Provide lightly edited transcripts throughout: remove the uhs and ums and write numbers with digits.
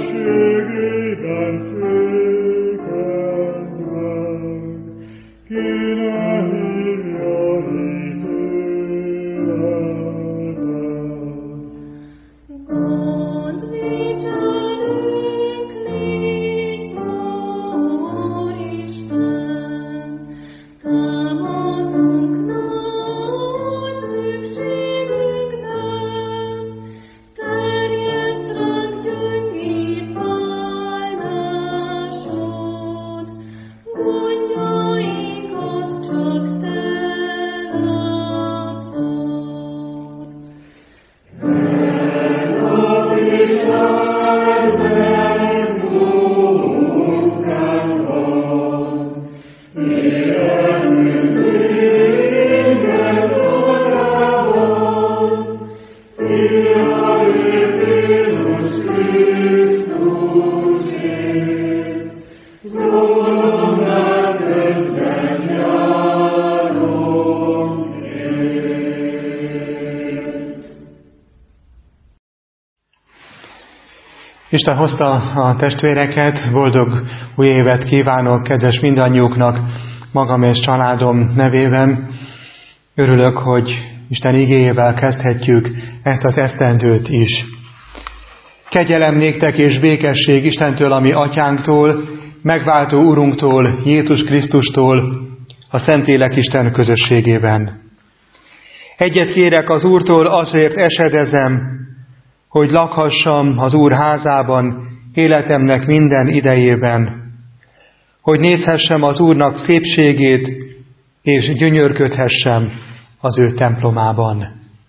Isten hozta a testvéreket, boldog új évet kívánok kedves mindannyiuknak, magam és családom nevében. Örülök, hogy Isten igéjével kezdhetjük ezt az esztendőt is. Kegyelem néktek és békesség Istentől, a mi atyánktól, megváltó Urunktól, Jézus Krisztustól, a Szentlélek Isten közösségében. Egyet kérek az Úrtól, azért esedezem, hogy lakhassam az Úr házában életemnek minden idejében, hogy nézhessem az Úrnak szépségét, és gyönyörködhessem az ő templomában.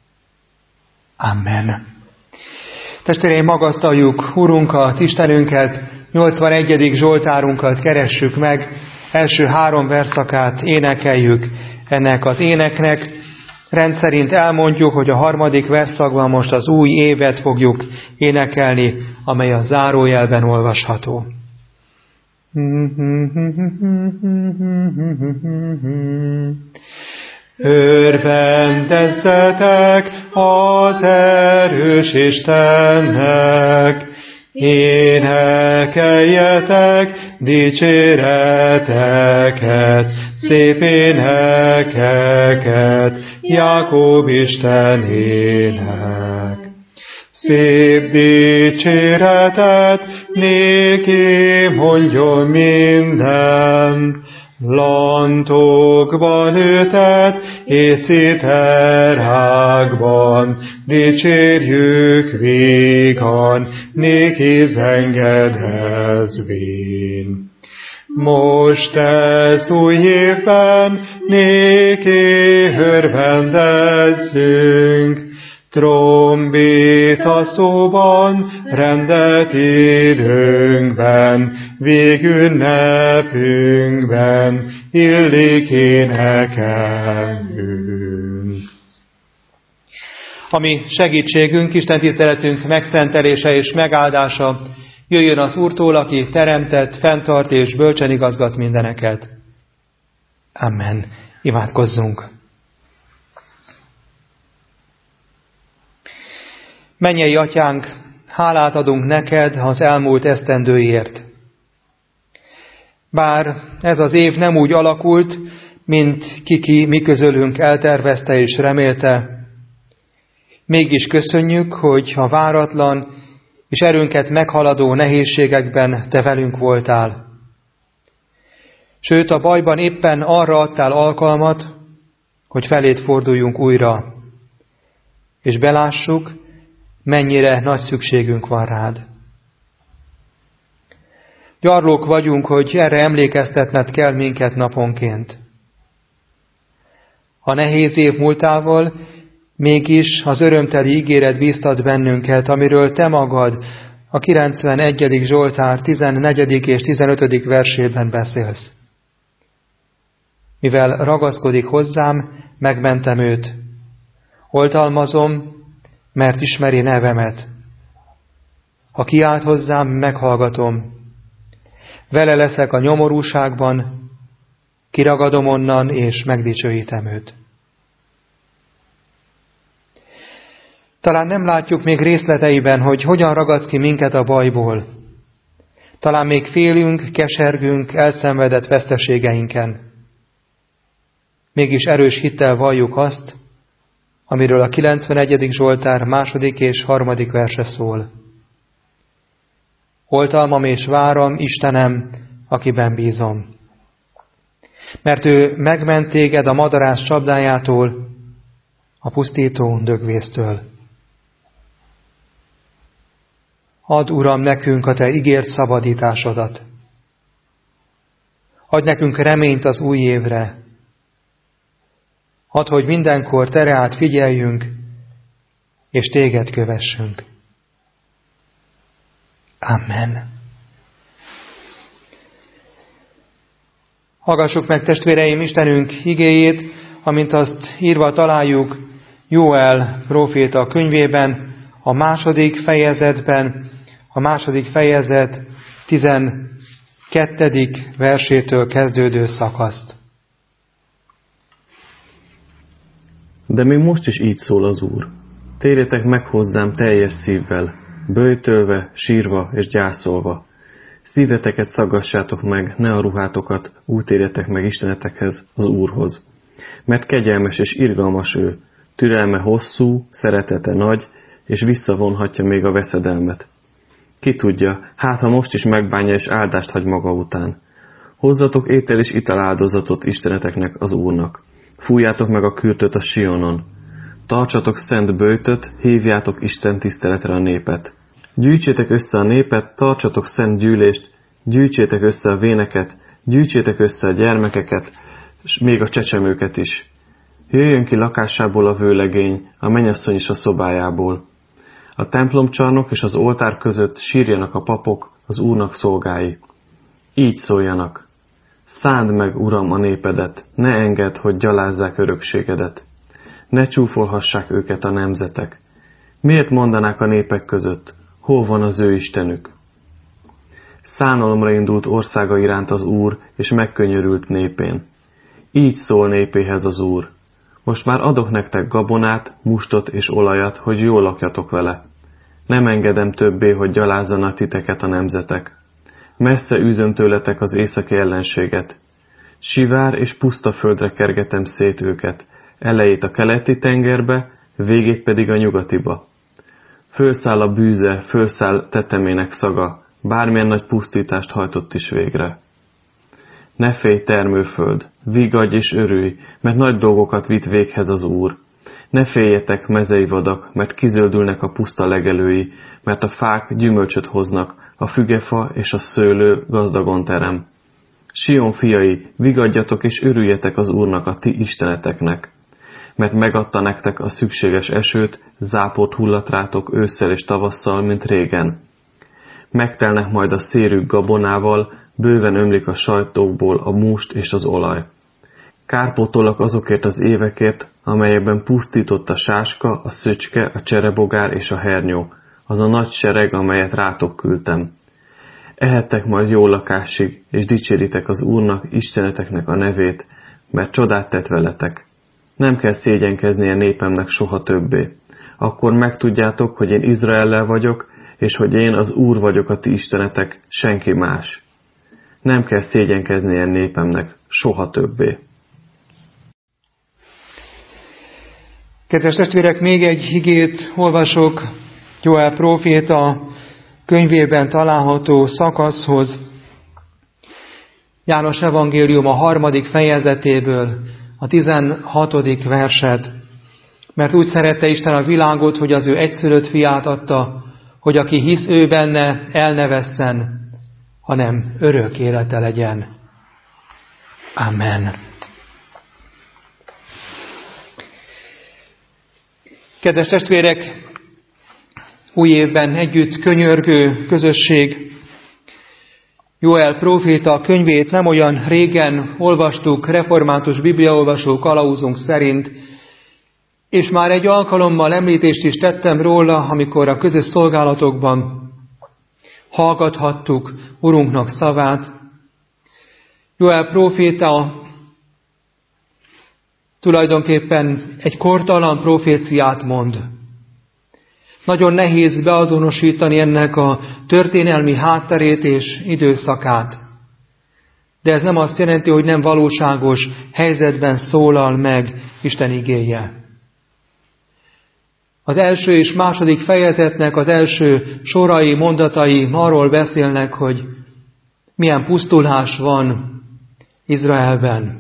Amen. Testvéreim, magasztaljuk Urunkat, Istenünket, 81. Zsoltárunkat keressük meg, első 3 verszakát énekeljük ennek az éneknek. Rendszerint elmondjuk, hogy a 3. verszakban most az új évet fogjuk énekelni, amely a zárójelben olvasható. Örvendezzetek az erős Istennek, énekeljetek dicséreteket, szép énekeket Jákob Istenének. Szép dicséretet néki mondjon minden, lantokban őtet és citerákban, dicsérjük vígan, néki zengedezvén. Most ez új évben néki örvendezzünk, trombita szóban, rendet időnkben, végünnepünkben, illik énekelnünk. Ami segítségünk, Isten tiszteletünk megszentelése és megáldása jöjjön az Úrtól, aki teremtett, fenntart és bölcsen igazgat mindeneket. Amen. Imádkozzunk. Mennyei Atyánk, hálát adunk neked az elmúlt esztendőért. Bár ez az év nem úgy alakult, mint ki mi közülünk eltervezte és remélte, mégis köszönjük, hogy a váratlan és erőnket meghaladó nehézségekben te velünk voltál. Sőt, a bajban éppen arra adtál alkalmat, hogy feléd forduljunk újra, és belássuk, mennyire nagy szükségünk van rád. Gyarlók vagyunk, hogy erre emlékeztetned kell minket naponként. A nehéz év múltával mégis az örömteli ígéret bíztat bennünket, amiről te magad a 91. Zsoltár 14. és 15. versében beszélsz. Mivel ragaszkodik hozzám, megmentem őt. Oltalmazom, mert ismeri nevemet. Ha kiált hozzám, meghallgatom. Vele leszek a nyomorúságban, kiragadom onnan, és megdicsőítem őt. Talán nem látjuk még részleteiben, hogy hogyan ragadsz ki minket a bajból, Talán még félünk, kesergünk elszenvedett veszteségeinken. Mégis erős hittel valljuk azt, amiről a 91. Zsoltár 2. és 3. verse szól. Oltalmam és váram, Istenem, akiben bízom. Mert ő megment téged a madarász csapdájától, a pusztító dögvésztől. Add, Uram, nekünk a Te ígért szabadításodat. Adj nekünk reményt az új évre. Add, hogy mindenkor Te reád figyeljünk, és Téged kövessünk. Amen. Hallgassuk meg, testvéreim, Istenünk igéjét, amint azt írva találjuk Jóel próféta könyvében, a 2. fejezetben, a 2. fejezet 12. versétől kezdődő szakaszt. De még most is így szól az Úr. Térjetek meg hozzám teljes szívvel, böjtölve, sírva és gyászolva. Szíveteket szaggassátok meg, ne a ruhátokat, úgy térjetek meg Istenetekhez, az Úrhoz. Mert kegyelmes és irgalmas ő, türelme hosszú, szeretete nagy, és visszavonhatja még a veszedelmet. Ki tudja, hát ha most is megbánja és áldást hagy maga után. Hozzatok étel és italáldozatot Isteneteknek, az Úrnak. Fújjátok meg a kürtöt a Sionon. Tartsatok szent böjtöt, hívjátok Isten tiszteletre a népet. Gyűjtsétek össze a népet, tartsatok szent gyűlést, gyűjtsétek össze a véneket, gyűjtsétek össze a gyermekeket, és még a csecsemőket is. Jöjjön ki lakásából a vőlegény, a mennyasszony is a szobájából. A templomcsarnok és az oltár között sírjanak a papok, az Úrnak szolgái. Így szóljanak. Szánd meg, Uram, a népedet, ne engedd, hogy gyalázzák örökségedet. Ne csúfolhassák őket a nemzetek. Miért mondanák a népek között, hol van az ő Istenük? Szánalomra indult országa iránt az Úr, és megkönyörült népén. Így szól népéhez az Úr. Most már adok nektek gabonát, mustot és olajat, hogy jól lakjatok vele. Nem engedem többé, hogy gyalázzanak titeket a nemzetek. Messze űzöm tőletek az északi ellenséget. Sivár és puszta földre kergetem szét őket, elejét a keleti tengerbe, végét pedig a nyugatiba. Fölszáll a bűze, fölszáll tetemének szaga, bármilyen nagy pusztítást hajtott is végre. Ne félj, termőföld, vigadj és örülj, mert nagy dolgokat vitt véghez az Úr. Ne féljetek, mezei vadak, mert kizöldülnek a puszta legelői, mert a fák gyümölcsöt hoznak, a fügefa és a szőlő gazdagon terem. Sion fiai, vigadjatok és örüljetek az Úrnak, a ti isteneteknek. Mert megadta nektek a szükséges esőt, záport hullat rátok ősszel és tavasszal, mint régen. Megtelnek majd a szérük gabonával, bőven ömlik a sajtókból a must és az olaj. Kárpótolak azokért az évekért, amelyekben pusztított a sáska, a szöcske, a cserebogár és a hernyó, az a nagy sereg, amelyet rátok küldtem. Ehettek majd jó lakásig, és dicséritek az Úrnak, Isteneteknek a nevét, mert csodát tett veletek. Nem kell szégyenkeznie népemnek soha többé. Akkor megtudjátok, hogy én Izraellel vagyok, és hogy én az Úr vagyok a ti istenetek, senki más. Nem kell szégyenkeznie népemnek soha többé. Kedves testvérek, még egy igét olvasok Jóel próféta könyvében található szakaszhoz. János evangélium a 3. fejezetéből, a 16. verset. Mert úgy szerette Isten a világot, hogy az ő egyszülött fiát adta, hogy aki hisz ő benne, el ne vesszen, hanem örök élete legyen. Amen. Kedves testvérek, új évben együtt könyörgő közösség, Jóel próféta könyvét nem olyan régen olvastuk református bibliaolvasó kalauzunk szerint, és már egy alkalommal említést is tettem róla, amikor a közös szolgálatokban hallgathattuk Urunknak szavát. Jóel próféta tulajdonképpen egy kortalan proféciát mond. Nagyon nehéz beazonosítani ennek a történelmi hátterét és időszakát. De ez nem azt jelenti, hogy nem valóságos helyzetben szólal meg Isten igéje. Az első és második fejezetnek az első sorai, mondatai arról beszélnek, hogy milyen pusztulás van Izraelben.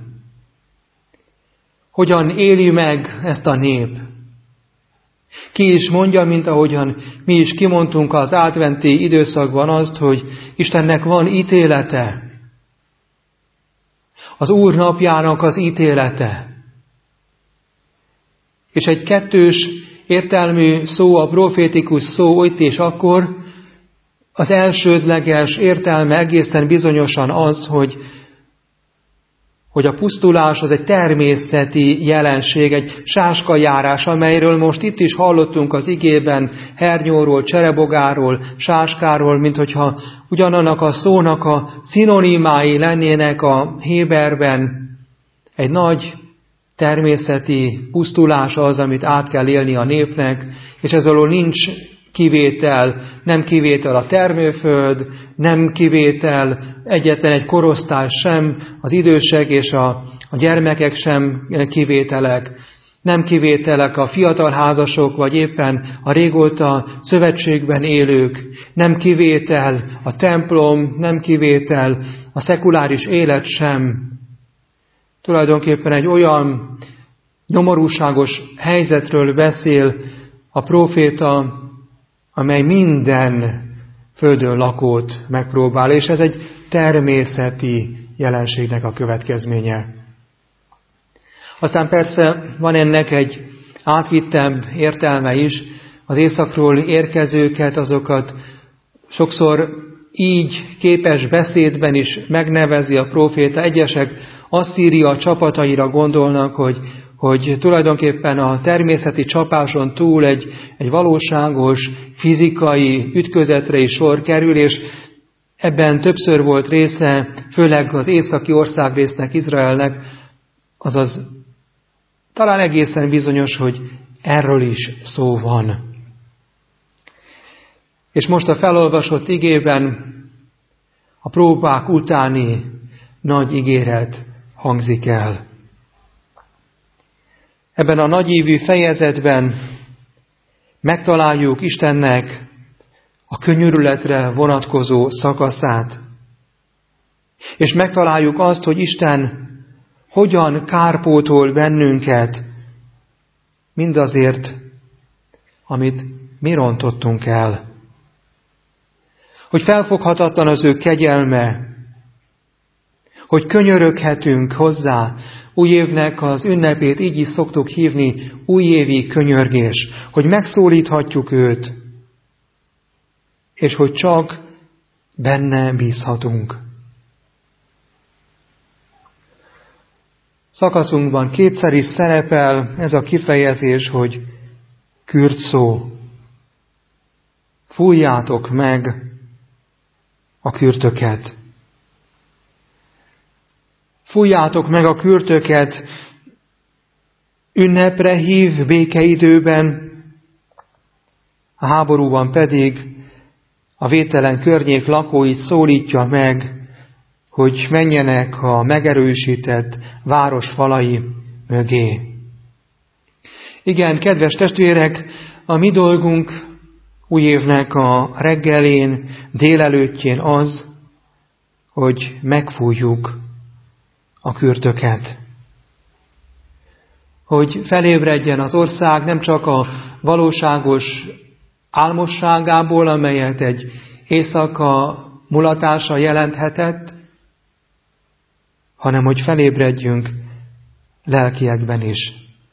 Hogyan éli meg ezt a nép. Ki is mondja, mint ahogyan mi is kimondtunk az adventi időszakban azt, hogy Istennek van ítélete. Az Úr napjának az ítélete. És egy kettős értelmű szó, a profétikus szó itt és akkor, az elsődleges értelme egészen bizonyosan az, hogy a pusztulás az egy természeti jelenség, egy sáskajárás, amelyről most itt is hallottunk az igében, hernyóról, cserebogáról, sáskáról, mint hogyha ugyanannak a szónak a szinonimái lennének a héberben. Egy nagy természeti pusztulás az, amit át kell élni a népnek, és ez alól nincs kivétel, nem kivétel a termőföld, nem kivétel egyetlen egy korosztály sem, az idősek és a gyermekek sem kivételek, nem kivételek a fiatal házasok, vagy éppen a régóta szövetségben élők, nem kivétel a templom, nem kivétel a szekuláris élet sem. Tulajdonképpen egy olyan nyomorúságos helyzetről beszél a próféta, amely minden földön lakót megpróbál, és ez egy természeti jelenségnek a következménye. Aztán persze van ennek egy átvittebb értelme is, az északról érkezőket, azokat sokszor így képes beszédben is megnevezi a próféta. Egyesek Asszíria csapataira gondolnak, hogy tulajdonképpen a természeti csapáson túl egy valóságos fizikai ütközetre is sor kerül, és ebben többször volt része, főleg az északi országrésznek, Izraelnek, azaz talán egészen bizonyos, hogy erről is szó van. És most a felolvasott igében a próbák utáni nagy ígéret hangzik el. Ebben a nagyívű fejezetben megtaláljuk Istennek a könyörületre vonatkozó szakaszát. És megtaláljuk azt, hogy Isten hogyan kárpótol bennünket mindazért, amit mi rontottunk el. Hogy felfoghatatlan az ő kegyelme, hogy könyöröghetünk hozzá. Új évnek az ünnepét így is szoktuk hívni, újévi könyörgés, hogy megszólíthatjuk őt, és hogy csak benne bízhatunk. Szakaszunkban kétszer is szerepel ez a kifejezés, hogy kürtszó. Fújjátok meg a kürtöket. Fújjátok meg a kürtöket, ünnepre hív békeidőben, a háborúban pedig a védtelen környék lakóit szólítja meg, hogy menjenek a megerősített város falai mögé. Igen, kedves testvérek, a mi dolgunk új évnek a reggelén, délelőttjén az, hogy megfújjuk a kürtöket. Hogy felébredjen az ország nem csak a valóságos álmosságából, amelyet egy éjszaka mulatása jelenthetett, hanem hogy felébredjünk lelkiekben is.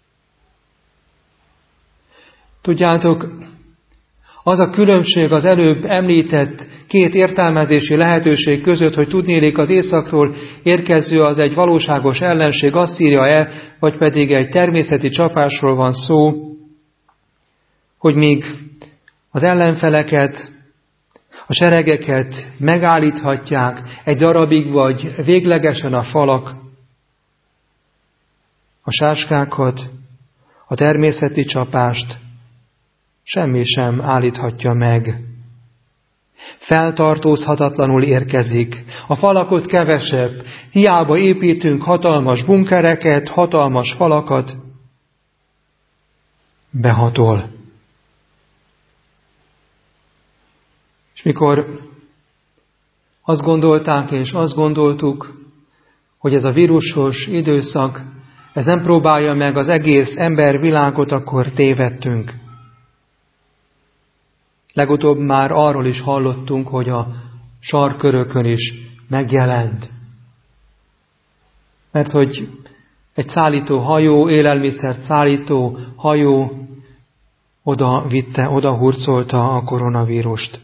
Tudjátok, az a különbség az előbb említett két értelmezési lehetőség között, hogy tudnélik az északról érkező az egy valóságos ellenség, Asszíria-e, vagy pedig egy természeti csapásról van szó, hogy míg az ellenfeleket, a seregeket megállíthatják egy darabig, vagy véglegesen a falak, a sáskákat, a természeti csapást semmi sem állíthatja meg. Feltartózhatatlanul érkezik, a falakot kevesebb, hiába építünk hatalmas bunkereket, hatalmas falakat, behatol. És mikor azt gondolták és azt gondoltuk, hogy ez a vírusos időszak, ez nem próbálja meg az egész embervilágot, akkor tévedtünk. Legutóbb már arról is hallottunk, hogy a sarkkörökön is megjelent. Mert hogy egy szállító hajó, élelmiszert szállító hajó oda hurcolta a koronavírust.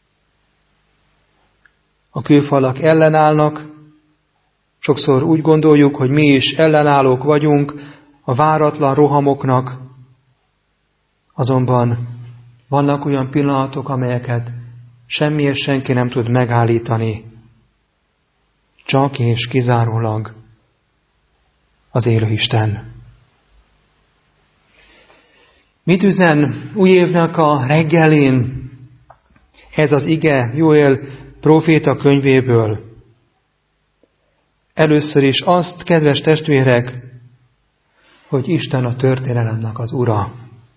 A külfalak ellenállnak, sokszor úgy gondoljuk, hogy mi is ellenállók vagyunk a váratlan rohamoknak, azonban vannak olyan pillanatok, amelyeket semmi és senki nem tud megállítani. Csak és kizárólag az élő Isten. Mit üzen új évnek a reggelén ez az ige Jóel próféta könyvéből? Először is azt, kedves testvérek, hogy Isten a történelemnek az ura.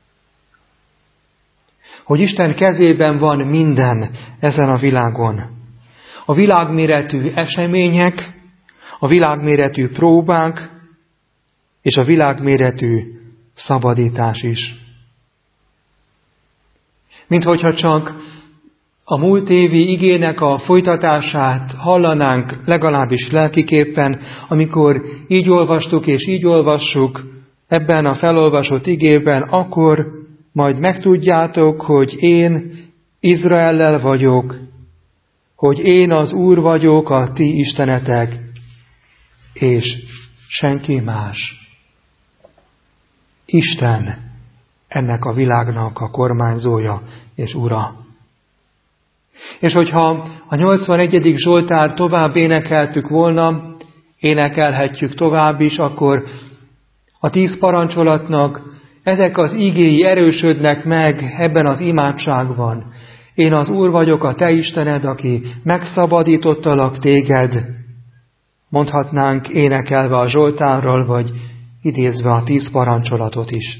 Hogy Isten kezében van minden ezen a világon. A világméretű események, a világméretű próbák, és a világméretű szabadítás is. Minthogyha csak a múlt évi igének a folytatását hallanánk, legalábbis lelkiképpen, amikor így olvastuk és így olvassuk ebben a felolvasott igében, akkor majd megtudjátok, hogy én Izraellel vagyok, hogy én az Úr vagyok, a ti istenetek, és senki más. Isten ennek a világnak a kormányzója és ura. És hogyha a 81. Zsoltár tovább énekeltük volna, énekelhetjük tovább is, akkor a 10 parancsolatnak ezek az igéi erősödnek meg ebben az imádságban. Én az Úr vagyok, a te Istened, aki megszabadítottalak téged. Mondhatnánk énekelve a Zsoltárral, vagy idézve a 10 parancsolatot is.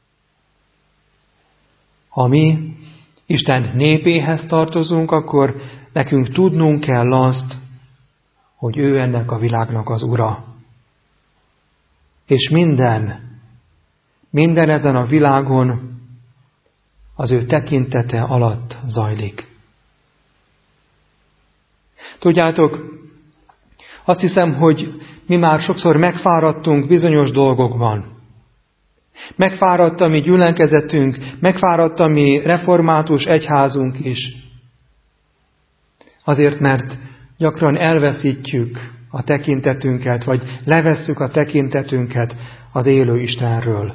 Ha mi Isten népéhez tartozunk, akkor nekünk tudnunk kell azt, hogy ő ennek a világnak az ura. És minden ezen a világon az ő tekintete alatt zajlik. Tudjátok, azt hiszem, hogy mi már sokszor megfáradtunk bizonyos dolgokban. Megfáradt a mi gyülekezetünk, megfáradt a mi református egyházunk is. Azért, mert gyakran elveszítjük a tekintetünket, vagy levesszük a tekintetünket az élő Istenről.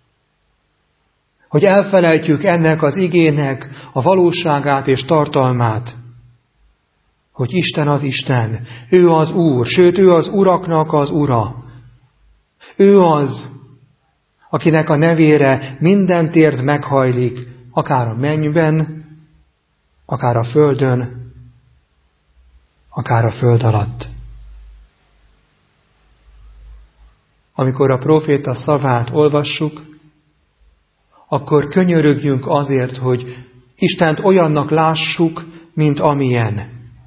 Hogy elfelejtjük ennek az igének a valóságát és tartalmát. Hogy Isten az Isten, ő az Úr, sőt ő az uraknak az ura. Ő az, akinek a nevére minden térd meghajlik, akár a mennyben, akár a földön, akár a föld alatt. Amikor a próféta szavát olvassuk, akkor könyörögjünk azért, hogy Istent olyannak lássuk, mint amilyen.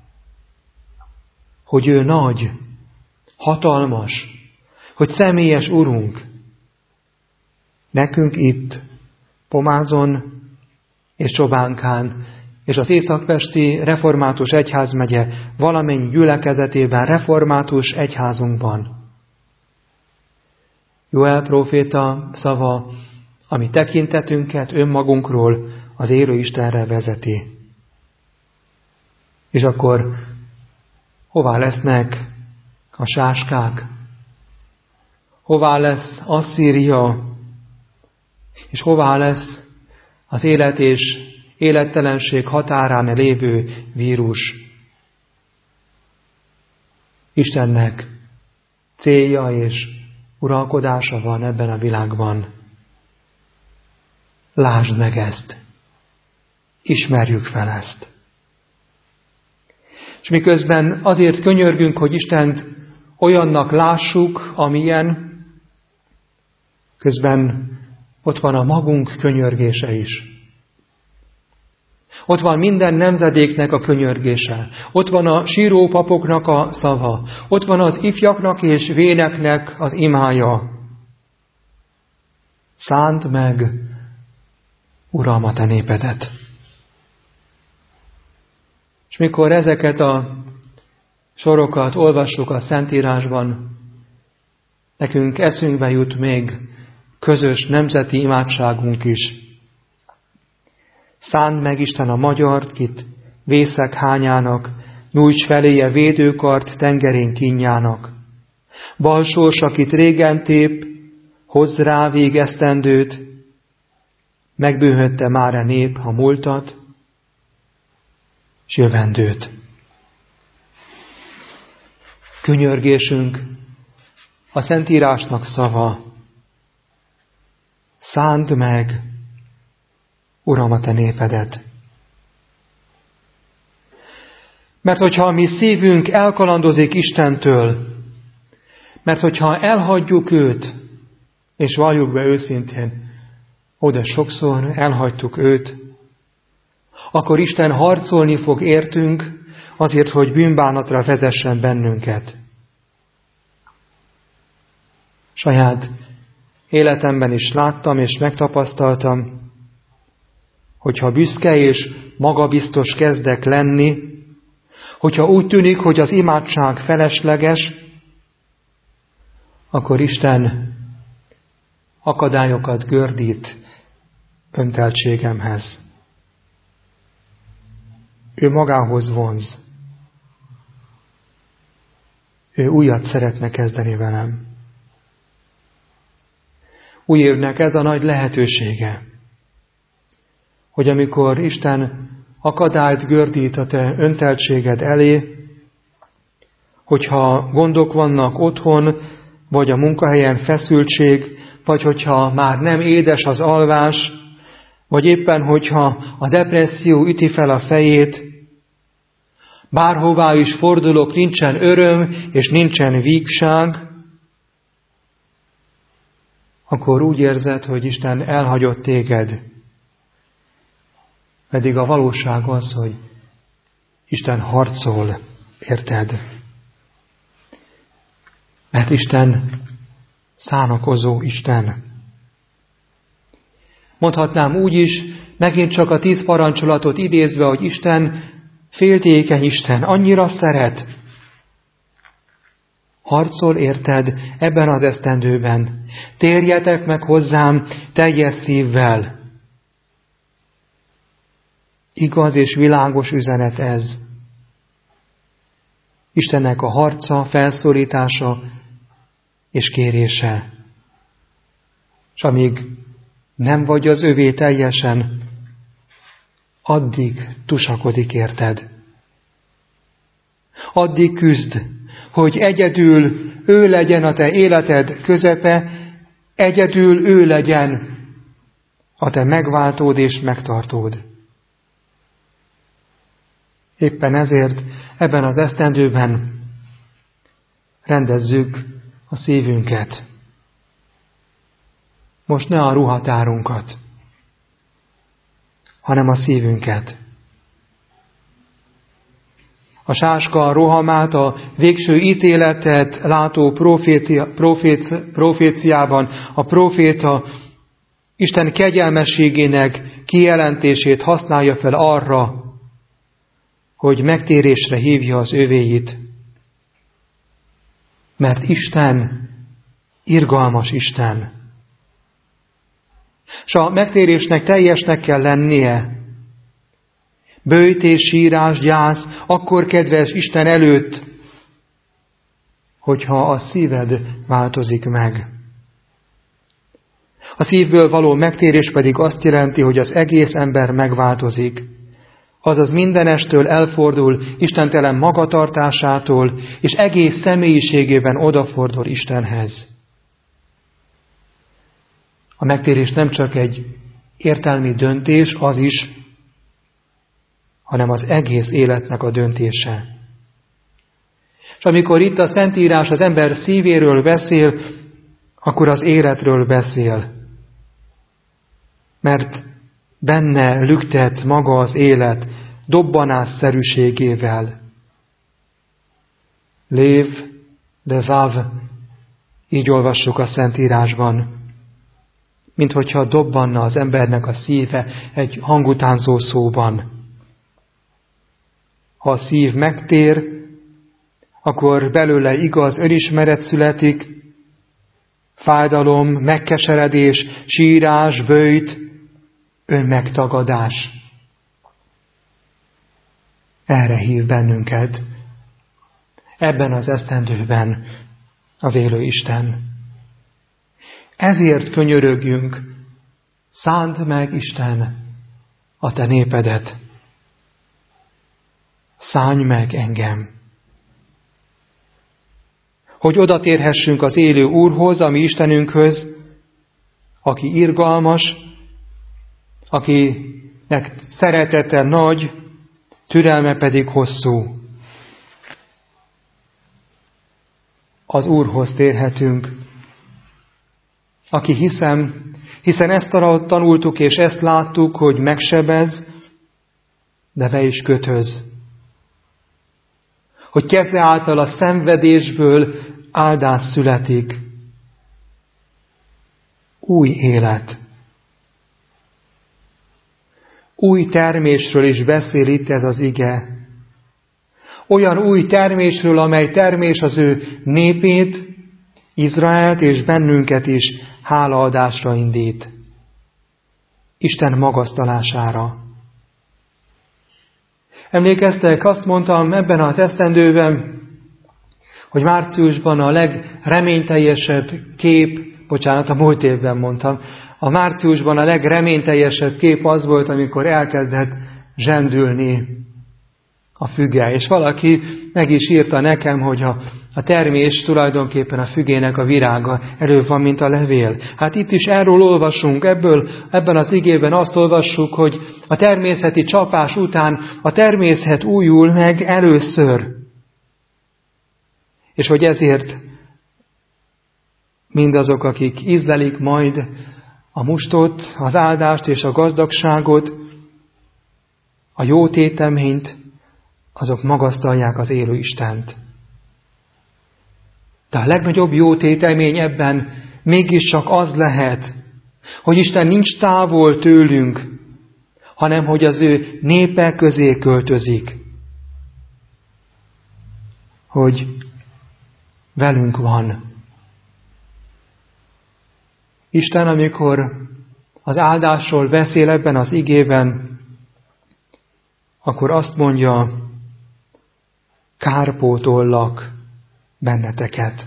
Hogy ő nagy, hatalmas, hogy személyes Urunk. Nekünk itt, Pomázon és Csobánkán, és az Északpesti Református Egyházmegye valamennyi gyülekezetében, református egyházunkban. Jóel próféta szava, ami tekintetünket önmagunkról az élő Istenre vezeti. És akkor hová lesznek a sáskák? Hová lesz Asszíria? És hová lesz az élet és élettelenség határán lévő vírus? Istennek célja és uralkodása van ebben a világban. Lásd meg ezt. Ismerjük fel ezt. És miközben azért könyörgünk, hogy Istent olyannak lássuk, amilyen, közben ott van a magunk könyörgése is. Ott van minden nemzedéknek a könyörgése. Ott van a síró papoknak a szava. Ott van az ifjaknak és véneknek az imája. Szánd meg, Uram, a te népedet. És mikor ezeket a sorokat olvassuk a Szentírásban, nekünk eszünkbe jut még közös nemzeti imádságunk is. Szánd meg Isten a magyart, kit vészek hányának, nyújts feléje védőkart tengerén kínjának. Balsors, akit régen tép, hozz rá végesztendőt, megbűnhötte már a nép a múltat, s jövendőt. Könyörgésünk a Szentírásnak szava. Szánd meg, Uram, a te népedet. Mert hogyha a mi szívünk elkalandozik Istentől, mert hogyha elhagyjuk őt, és valljuk be őszintén, de sokszor elhagytuk őt, akkor Isten harcolni fog értünk azért, hogy bűnbánatra vezessen bennünket. Saját életemben is láttam és megtapasztaltam, hogyha büszke és magabiztos kezdek lenni, hogyha úgy tűnik, hogy az imádság felesleges, akkor Isten akadályokat gördít önteltségemhez. Ő magához vonz. Ő újat szeretne kezdeni velem. Új évnek ez a nagy lehetősége, hogy amikor Isten akadályt gördít a te önteltséged elé, hogyha gondok vannak otthon, vagy a munkahelyen feszültség, vagy hogyha már nem édes az alvás, vagy éppen hogyha a depresszió üti fel a fejét, bárhová is fordulok, nincsen öröm és nincsen vígság, akkor úgy érzed, hogy Isten elhagyott téged. Pedig a valóság az, hogy Isten harcol, érted? Mert Isten szánakozó Isten. Mondhatnám úgy is, megint csak a 10 parancsolatot idézve, hogy Isten féltékeny Isten, annyira szeret. Harcol, érted, ebben az esztendőben. Térjetek meg hozzám teljes szívvel. Igaz és világos üzenet ez. Istennek a harca, felszólítása és kérése. És amíg nem vagy az övé teljesen, addig tusakodik, érted. Addig küzd, hogy egyedül ő legyen a te életed közepe, egyedül ő legyen a te megváltód és megtartód. Éppen ezért ebben az esztendőben rendezzük a szívünket. Most ne a ruhatárunkat, hanem a szívünket. A sáska rohamát, a végső ítéletet látó proféciában a proféta Isten kegyelmességének kijelentését használja fel arra, hogy megtérésre hívja az övéit. Mert Isten irgalmas Isten. És a megtérésnek teljesnek kell lennie. Böjtés, sírás, gyász, akkor kedves Isten előtt, hogyha a szíved változik meg. A szívből való megtérés pedig azt jelenti, hogy az egész ember megváltozik. Azaz mindenestől elfordul istentelen magatartásától, és egész személyiségében odafordul Istenhez. A megtérés nem csak egy értelmi döntés az is, hanem az egész életnek a döntése. És amikor itt a Szentírás az ember szívéről beszél, akkor az életről beszél. Mert benne lüktet maga az élet dobbanásszerűségével. Lév, de vav, így olvassuk a Szentírásban. Mint hogyha dobbanna az embernek a szíve egy hangutánzó szóban. Ha a szív megtér, akkor belőle igaz önismeret születik, fájdalom, megkeseredés, sírás, böjt, önmegtagadás. Erre hív bennünket ebben az esztendőben az élő Isten. Ezért könyörögjünk, szánd meg Isten a te népedet. Szánj meg engem. Hogy oda térhessünk az élő Úrhoz, a mi Istenünkhöz, aki irgalmas, akinek szeretete nagy, türelme pedig hosszú. Az Úrhoz térhetünk, aki hiszen ezt tanultuk és ezt láttuk, hogy megsebez, de be is kötöz. Hogy keze által a szenvedésből áldás születik. Új élet. Új termésről is beszél itt ez az ige. Olyan új termésről, amely termés az ő népét, Izraelt és bennünket is hálaadásra indít. Isten magasztalására. Emlékeztek, azt mondtam ebben az esztendőben, hogy márciusban a legreményteljesebb a múlt évben mondtam, a márciusban a legreményteljesebb kép az volt, amikor elkezdett zsendülni a füge. És valaki meg is írta nekem, hogy a termés tulajdonképpen a fügének a virága előbb van, mint a levél. Hát itt is erről olvasunk, ebben az igében azt olvassuk, hogy a természeti csapás után a természet újul meg először. És hogy ezért mindazok, akik ízlelik majd a mustot, az áldást és a gazdagságot, a jó téteményt, azok magasztalják az élő Istent. De a legnagyobb jó tétemény ebben mégiscsak az lehet, hogy Isten nincs távol tőlünk, hanem hogy az ő népe közé költözik. Hogy velünk van. Isten, amikor az áldásról beszél ebben az igében, akkor azt mondja, kárpótollak benneteket.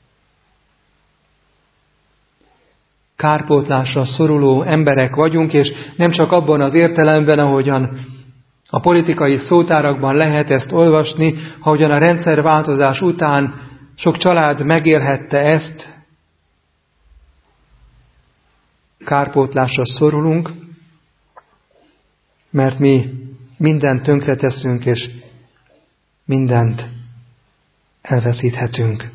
Kárpótlásra szoruló emberek vagyunk, és nem csak abban az értelemben, ahogyan a politikai szótárakban lehet ezt olvasni, ahogyan a rendszerváltozás után sok család megélhette ezt, kárpótlásra szorulunk, mert mi mindent tönkreteszünk, és mindent elveszíthetünk.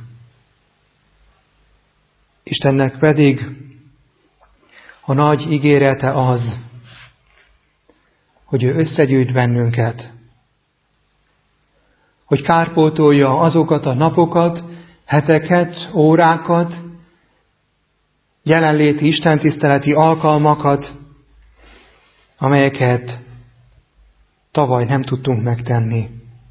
Istennek pedig a nagy ígérete az, hogy ő összegyűjt bennünket, hogy kárpótolja azokat a napokat, heteket, órákat, jelenléti istentiszteleti alkalmakat, amelyeket tavaly nem tudtunk megtenni.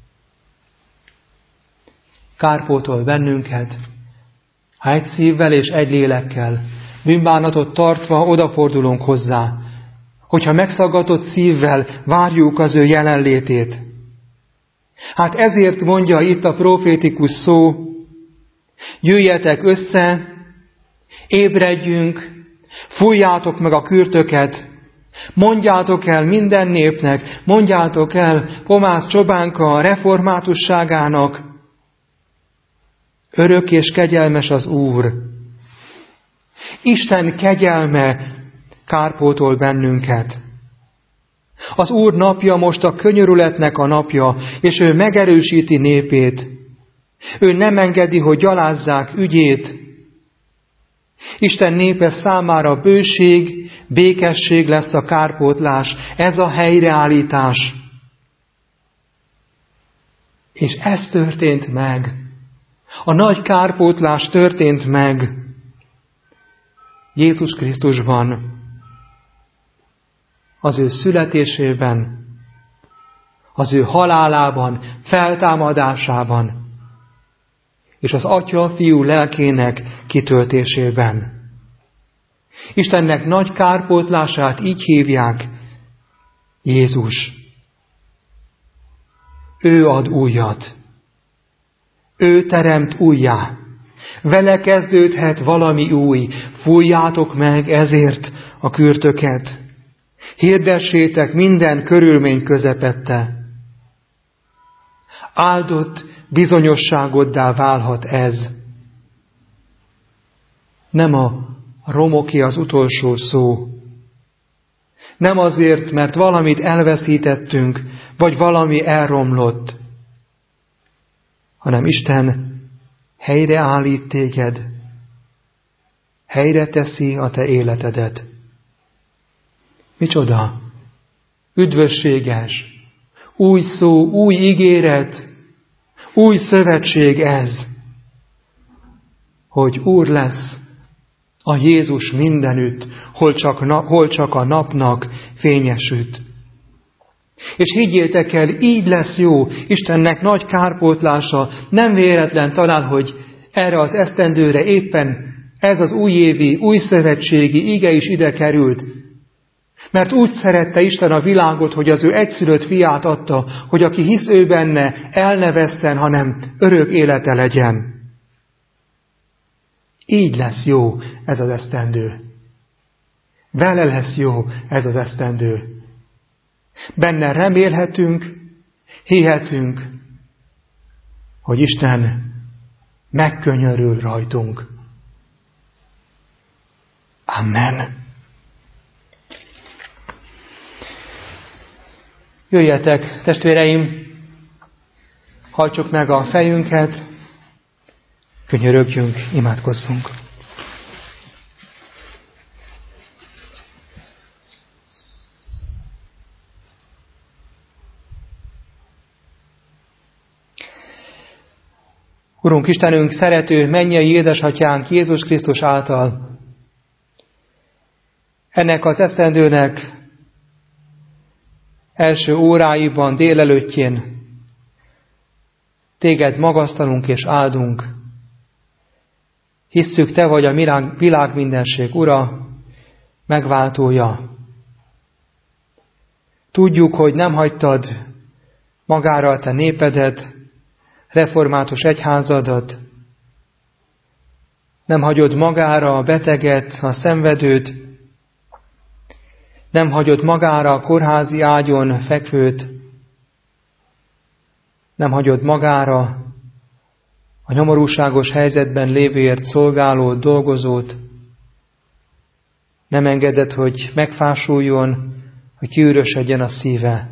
Kárpótol bennünket, ha egy szívvel és egy lélekkel, bűnbánatot tartva odafordulunk hozzá, hogyha megszaggatott szívvel várjuk az ő jelenlétét. Hát ezért mondja itt a profétikus szó, jöjjetek össze, ébredjünk, fújjátok meg a kürtöket, mondjátok el minden népnek, mondjátok el Pomász Csobánka reformátusságának, örök és kegyelmes az Úr. Isten kegyelme kárpótol bennünket. Az Úr napja most a könyörületnek a napja, és ő megerősíti népét. Ő nem engedi, hogy gyalázzák ügyét. Isten népe számára bőség, békesség lesz a kárpótlás, ez a helyreállítás. És ez történt meg. A nagy kárpótlás történt meg Jézus Krisztusban, az ő születésében, az ő halálában, feltámadásában, és az Atya, Fiú lelkének kitöltésében. Istennek nagy kárpótlását így hívják Jézus. Ő ad újat. Ő teremt újjá. Vele kezdődhet valami új. Fújjátok meg ezért a kürtöket. Hirdessétek minden körülmény közepette. Áldott bizonyosságoddá válhat ez. Nem a romoké az utolsó szó. Nem azért, mert valamit elveszítettünk, vagy valami elromlott, hanem Isten helyreállít téged, helyre teszi a te életedet. Micsoda? Üdvösséges, új szó, új ígéret, új szövetség ez, hogy Úr lesz a Jézus mindenütt, hol csak a napnak fényesüt. És higgyétek el, így lesz jó, Istennek nagy kárpótlása, nem véletlen talán, hogy erre az esztendőre éppen ez az újévi, új szövetségi ige is ide került. Mert úgy szerette Isten a világot, hogy az ő egyszülött fiát adta, hogy aki hisz ő benne, el ne vesszen, hanem örök élete legyen. Így lesz jó ez az esztendő. Vele lesz jó ez az esztendő. Benne remélhetünk, hihetünk, hogy Isten megkönyörül rajtunk. Amen. Jöjjetek, testvéreim, hajtsuk meg a fejünket, könyörögjünk, imádkozzunk. Urunk Istenünk, szerető, mennyei édesatyánk Jézus Krisztus által, ennek az esztendőnek első óráiban, délelőttjén téged magasztalunk és áldunk. Hisszük, te vagy a világ mindenség ura, megváltója. Tudjuk, hogy nem hagytad magára a te népedet, református egyházadat, nem hagyod magára a beteget, a szenvedőt, nem hagyod magára a kórházi ágyon fekvőt, nem hagyod magára a nyomorúságos helyzetben lévőért szolgálót, dolgozót, nem engeded, hogy megfásuljon, hogy kiürösödjen a szíve.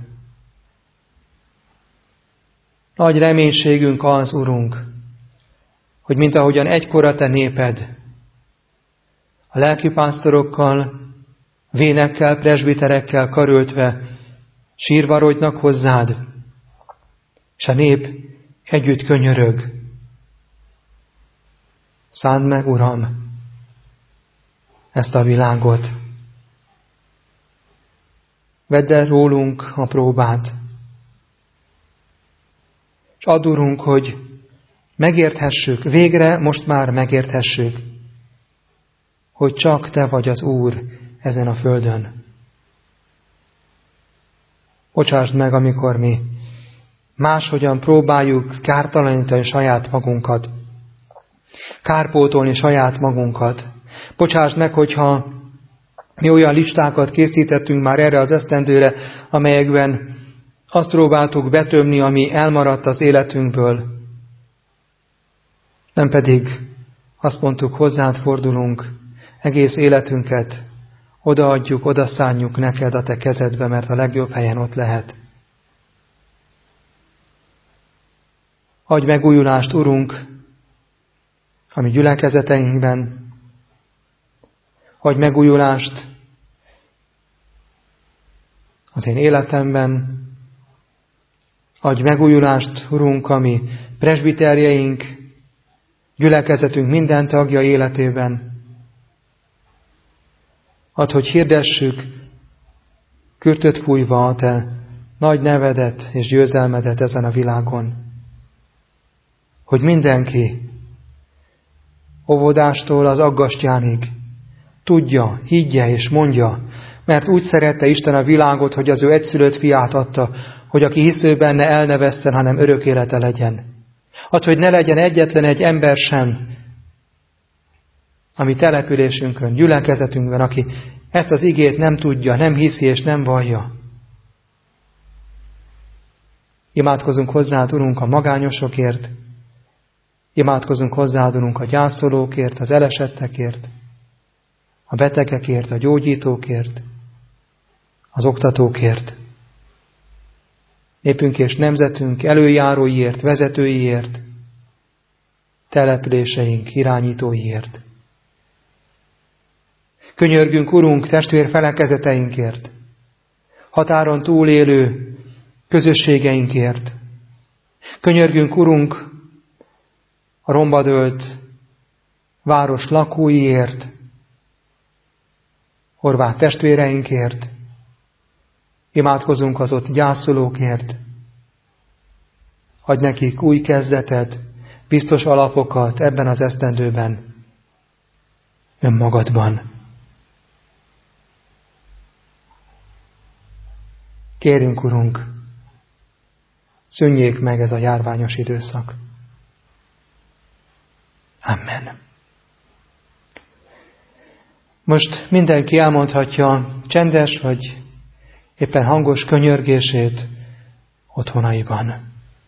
Nagy reménységünk az, Urunk, hogy mint ahogyan egykor a te néped, a lelkipásztorokkal, vénekkel, presbiterekkel karöltve sírva rogynak hozzád, és a nép együtt könyörög. Szánd meg, Uram, ezt a világot. Vedd el rólunk a próbát, és add, Urunk, hogy megérthessük, végre most már megérthessük, hogy csak te vagy az Úr ezen a földön. Bocsásd meg, amikor mi máshogyan próbáljuk kártalanítani saját magunkat, kárpótolni saját magunkat. Bocsásd meg, hogyha mi olyan listákat készítettünk már erre az esztendőre, amelyekben azt próbáltuk betömni, ami elmaradt az életünkből. Nem pedig azt mondtuk, hozzád fordulunk egész életünket odaadjuk, odaszánjuk neked a te kezedbe, mert a legjobb helyen ott lehet. Adj megújulást, Urunk, a mi gyülekezeteinkben. Adj megújulást az én életemben. Adj megújulást, Urunk, a mi presbiterjeink, gyülekezetünk minden tagja életében. Add, hogy hirdessük, kürtöt fújva a te nagy nevedet és győzelmedet ezen a világon. Hogy mindenki, óvodástól az aggastyánig tudja, higgye és mondja, mert úgy szerette Isten a világot, hogy az ő egyszülött fiát adta, hogy aki hisző benne el ne vesszen, hanem örök élete legyen. Add, hogy ne legyen egyetlen egy ember sem, a mi településünkön, gyülekezetünkben, aki ezt az igét nem tudja, nem hiszi és nem vallja. Imádkozunk hozzád, Urunk, a magányosokért, imádkozunk hozzád, Urunk, a gyászolókért, az elesettekért, a betegekért, a gyógyítókért, az oktatókért. Népünk és nemzetünk előjáróiért, vezetőiért, településeink irányítóiért. Könyörgünk, Urunk, testvér felekezeteinkért, határon túlélő közösségeinkért. Könyörgünk, Urunk, a rombadölt város lakóiért, horvát testvéreinkért, imádkozunk az ott gyászolókért. Adj nekik új kezdetet, biztos alapokat ebben az esztendőben, önmagadban. Kérünk, Urunk, szűnjék meg ez a járványos időszak. Amen. Most mindenki elmondhatja csendes vagy éppen hangos könyörgését otthonaiban.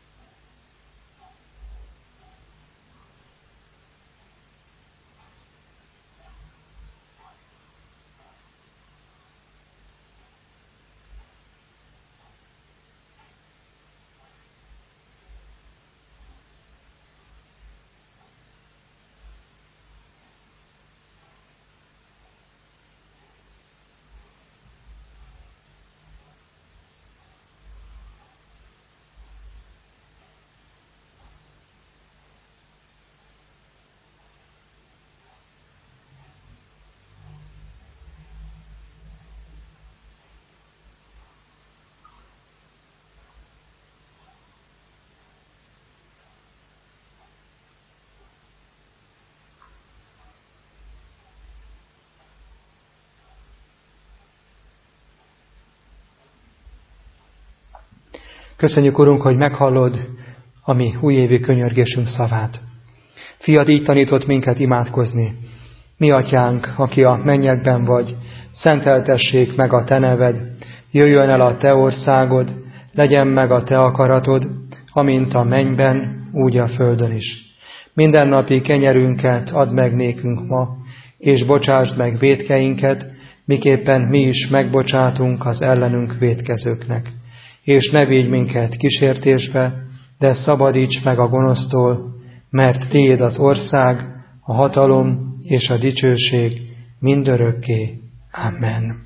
Köszönjük, Urunk, hogy meghallod a mi újévi könyörgésünk szavát. Fiad így tanított minket imádkozni. Mi atyánk, aki a mennyekben vagy, szenteltessék meg a te neved, jöjjön el a te országod, legyen meg a te akaratod, amint a mennyben, úgy a földön is. Mindennapi kenyerünket add meg nékünk ma, és bocsásd meg vétkeinket, miképpen mi is megbocsátunk az ellenünk vétkezőknek. És ne védj minket kísértésbe, de szabadíts meg a gonosztól, mert tiéd az ország, a hatalom és a dicsőség mindörökké. Amen.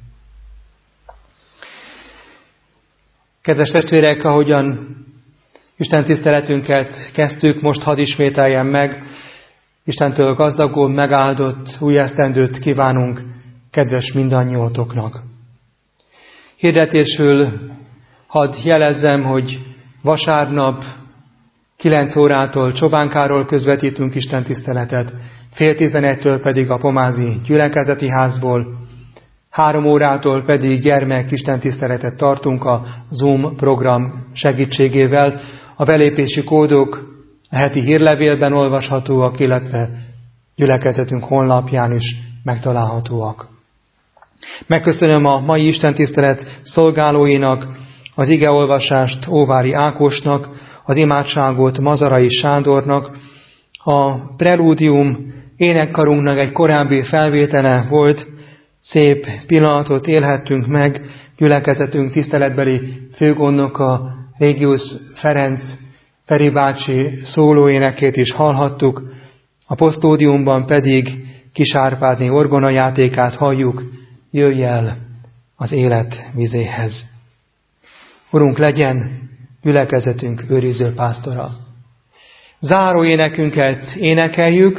Kedves testvérek, ahogyan Isten tiszteletünket kezdtük, most hadd ismételjem meg, Istentől gazdagul, megáldott új esztendőt kívánunk kedves mindannyiótoknak. Hirdetésül hadd jelezzem, hogy vasárnap 9 órától Csobán Károly közvetítünk istentiszteletet, 10:30-től pedig a Pomázi gyülekezeti házból, 3 órától pedig gyermek istentiszteletet tartunk a Zoom program segítségével. A belépési kódok a heti hírlevélben olvashatóak, illetve gyülekezetünk honlapján is megtalálhatóak. Megköszönöm a mai istentisztelet szolgálóinak, az igeolvasást Óvári Ákosnak, az imádságot Mazarai Sándornak. A prelúdium énekkarunknak egy korábbi felvétele volt, szép pillanatot élhettünk meg, gyülekezetünk tiszteletbeli főgondnoka Régius Ferenc Feri bácsi szólóénekét is hallhattuk, a posztódiumban pedig Kis Árpádné orgonajátékát halljuk, jöjj el az élet vizéhez. Urunk, legyen gyülekezetünk őriző pásztora. Záró énekünket énekeljük,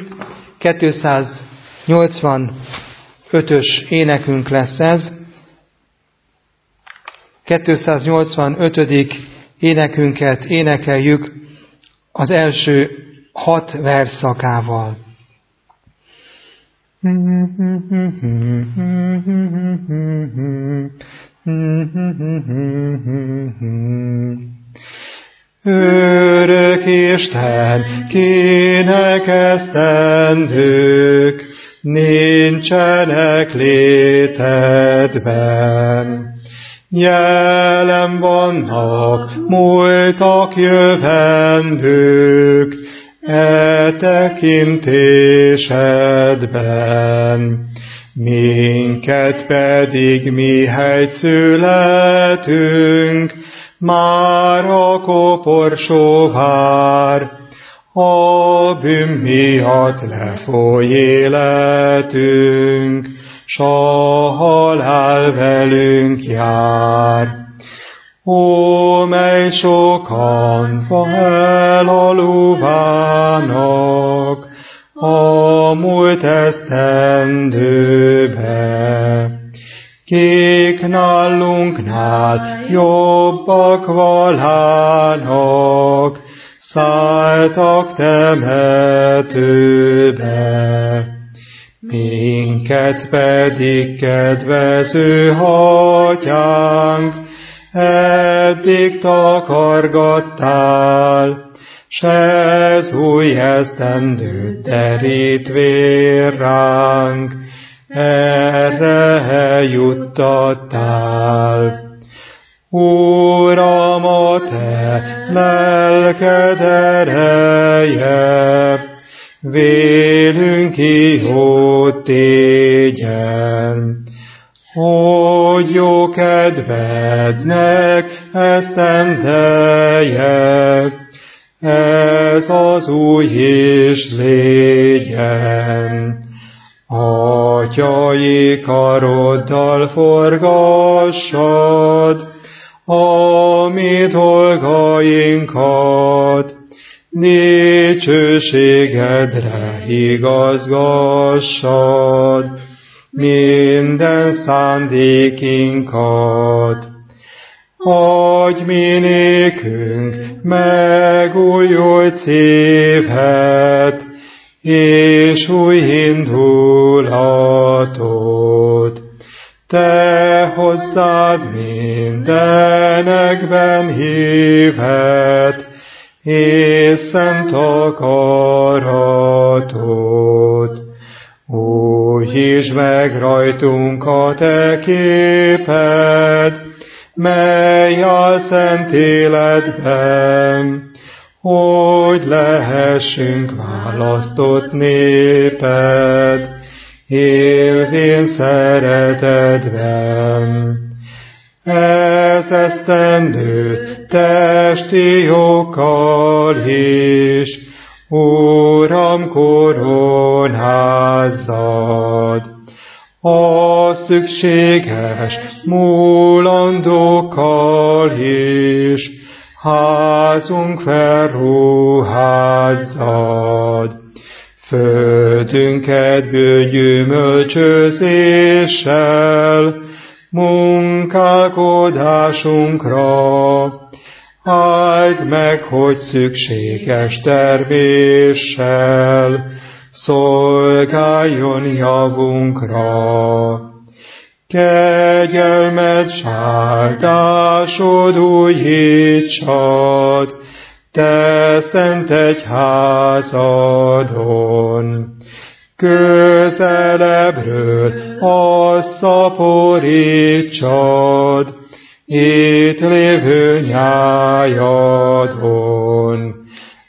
285-ös énekünk lesz ez. 285. énekünket énekeljük az első 6 versszakával. Örök Isten, kinek esztendők nincsenek létedben. Jelen vannak, múltak jövendők, e tekintésedben. Minket pedig mihelyt születünk, már a koporsó vár, a bűn miatt lefoly életünk, s a halál velünk jár. Ó, mely sokan elalulvának a múlt esztendőbe, kik nálunknál jobbak valának, szálltak temetőbe. Minket pedig kedvező atyánk, eddig takargattál, s ez új esztendőt derítvél ránk, erre juttattál. Uram, a te lelked ereje, vélünk jót tégyen, hogy jó kedvednek esztendeje, ez az új is légyen. Atyai karoddal forgassad a mi dolgainkat, dicsőségedre igazgassad minden szándékinkat. Adj mi nékünk megújult szívet, és új indulatot. Te hozzád mindenekben hívet, és szent akaratot. Újítsd meg rajtunk a te képed, mely a szent életben, hogy lehessünk választott néped, élvén szeretedben. Ez esztendőt testi jokkal is, Uram, koronázzad. A szükséges múlandókkal is, házunk felruházzad. Földünket bőgyümölcsözéssel, munkálkodásunkra, áld meg, hogy szükséges terméssel szolgáljon javunkra. Kegyelmed s áldásod újítsad, te szent egyházadon. Közelebbről azt szaporítsad, itt lévő nyájadon.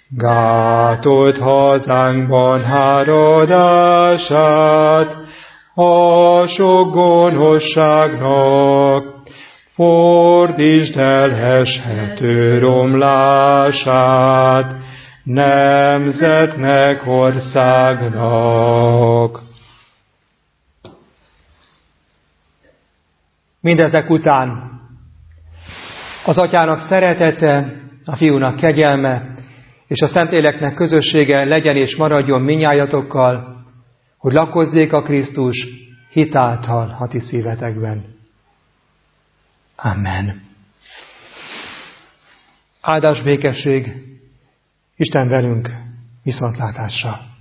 Gátolt hazánkban áradását, a sok gonoszságnak, fordítsd el eshető romlását, nemzetnek, országnak. Mindezek után az Atyának szeretete, a Fiúnak kegyelme, és a Szentléleknek közössége legyen és maradjon minnyájatokkal, hogy lakozzék a Krisztus hitáltal a ti szívetekben. Amen. Áldás békesség, Isten velünk, viszontlátásra!